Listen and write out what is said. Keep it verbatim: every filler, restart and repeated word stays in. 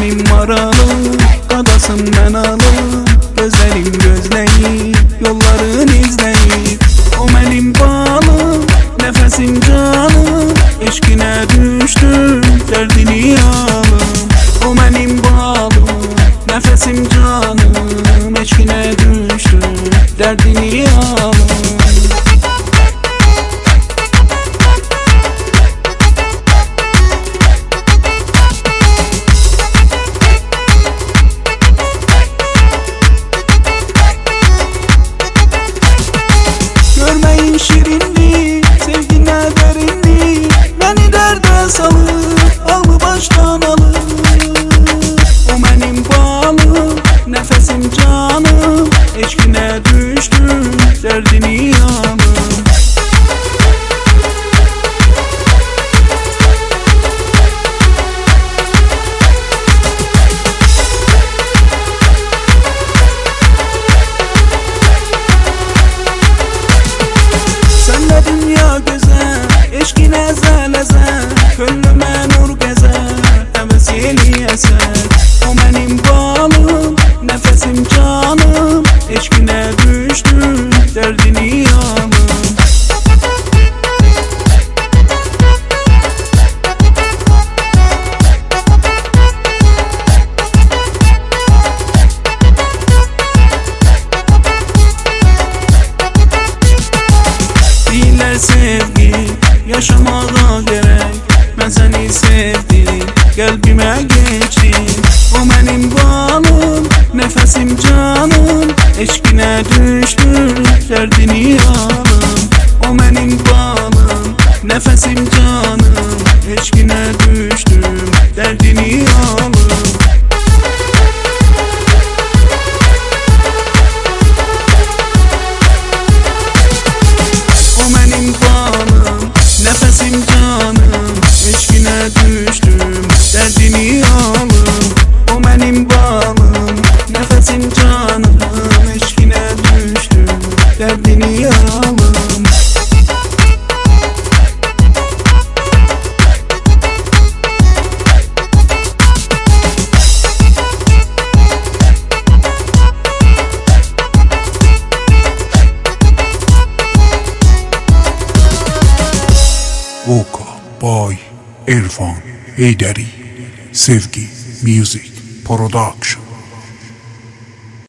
benim maralım, kadasım ben alım. Gözlerim gözleyip, yolların izleyip. O benim balım, nefesim canım. Eşkine düştüm, derdini alım. O benim balım, nefesim canım. Eşkine düştüm, derdini alım. Görmeyin şirinliği, sevgi ne derinliği. Beni derde salır, ağlı baştan alır. O benim balım, nefesim canım. Eşkine düştüm, derdini alım. Senle dünya güzel, eşkine ezel ezel. Gönlüme nur gezer, heves yeni eser. O benim balım, nefesim canım. Eşkine düştüm, derdini alım. Sevgi yaşamaya gerek. Ben seni sevdim, kalbime geçtin. O benim balım, nefesim canım. Eşkine düştüm, derdini alım. O benim balım, nefesim canım. Eşkine düştüm, derdini alım. Nefesim canım, eşkine düştüm, derdini alım. O benim balım, nefesim canım. Eşkine düştüm, derdini alım. Voka by İrfan Heydari. Sevgi Music Production.